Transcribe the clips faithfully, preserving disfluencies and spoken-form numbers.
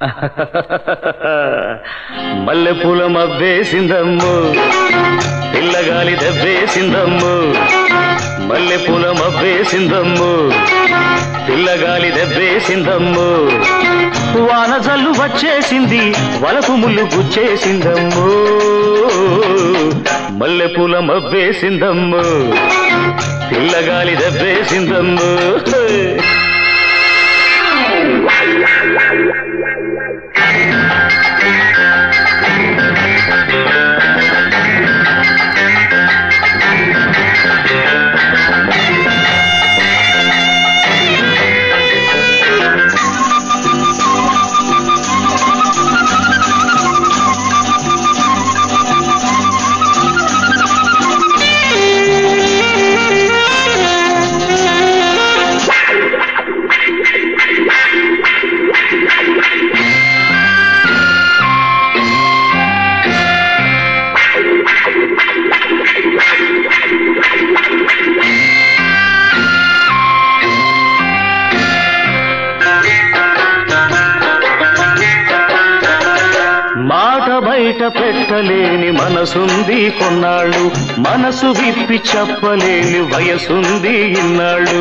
మల్లెపూల మబ్బేసిందమ్ము, పిల్లగాలి దెబ్బేసిందమ్ము. మల్లెపూల మబ్బేసిందమ్ము, పిల్లగాలి దెబ్బేసిందమ్ము. వాన జల్లు వచ్చేసింది, వలపు ముళ్ళు గుచ్చేసిందమ్ము. మల్లెపూల మబ్బేసిందమ్ము, పిల్లగాలి దెబ్బేసిందమ్ము. బయట పెట్టలేని మనసుంది కొన్నాళ్ళు, మనసు విప్పి చెప్పలేని వయసుంది ఇన్నాళ్ళు.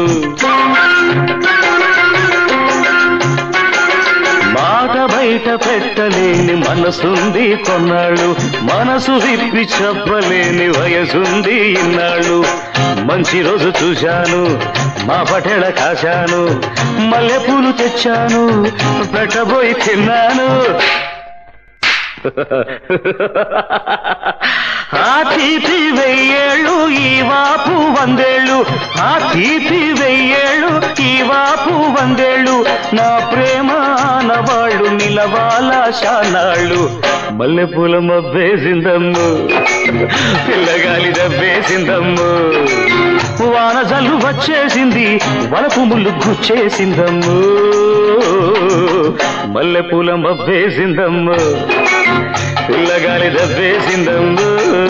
మాట బయట పెట్టలేని మనసుంది కొన్నాళ్ళు, మనసు విప్పి చెప్పలేని వయసుంది ఇన్నాళ్ళు. మంచి రోజు చూశాను, మా పటేళ కాశాను, మల్లెపూలు తెచ్చాను, పెట్టబోయి తిన్నాను. ఆ తీపి వెయ్యేళ్ళు ఈ వాపు వందేళ్ళు, ఆ తీపి వెయ్యేళ్ళు ఈ వాపు వందేళ్ళు. నా ప్రేమ ఆనవాళ్ళు నిలవాల శానాళ్ళు. మల్లెపూల మబ్బేసిందమ్ము, పిల్లగాలి దబ్బేసిందమ్ము. వాన జల్లు వచ్చేసింది, వలపు ముళ్ళు గుచ్చేసిందమ్ము. మల్లెపూల మబ్బేసిందమ్ము, పిల్లగాలి దబ్బేసిందమ్ము.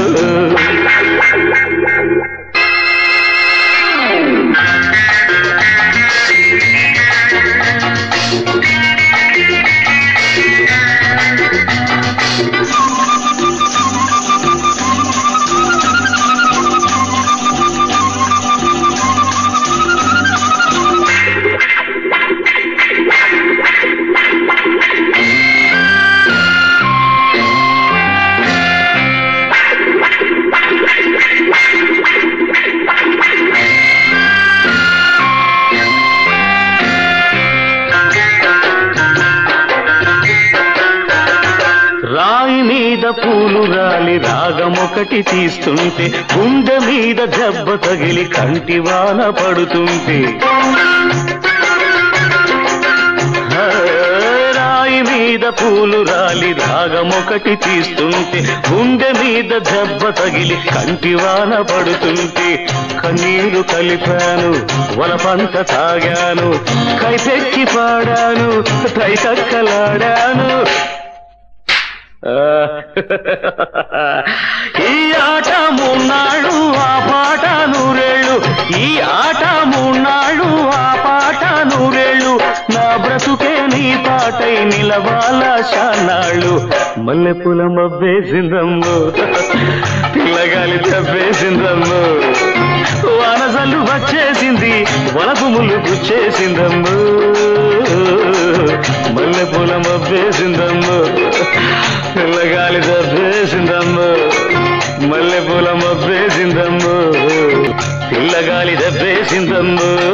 రాయి మీద పూలు రాలి రాగమొకటి తీస్తుంటే, గుండె మీద దెబ్బ తగిలి కంటి వాన పడుతుంటే. రాయి మీద పూలు రాలి రాగమొకటి తీస్తుంటే, గుండె మీద దెబ్బ తగిలి కంటి వాన పడుతుంటే. కన్నీరు కలిపాను, వలపంత తాగాను, కైపెక్కి పాడాను, కైకక్కలాడాను. ఈ ఆట మూన్నాళ్ళు ఆ పాట నూరేళ్ళు, ఈ ఆట మూన్నాళ్ళు ఆ పాట నూరేళ్ళు. నా బ్రతుకే నీ పాటై నిలవాల శానాళ్ళు. మల్లెపూల మబ్బేసిందమ్ము, పిల్లగాలి దబ్బేసిందమ్ము. వానజల్లు వచ్చేసింది, వలపు ముళ్ళు గుచ్చేసిందమ్ము. మల్లెపూల మబ్బేసిందమ్ము, పిల్లగాలి దబ్బేసిందమ్ము. మల్లెపూల మబ్బేసిందమ్ము, పిల్లగాలి దబ్బేసిందమ్ము.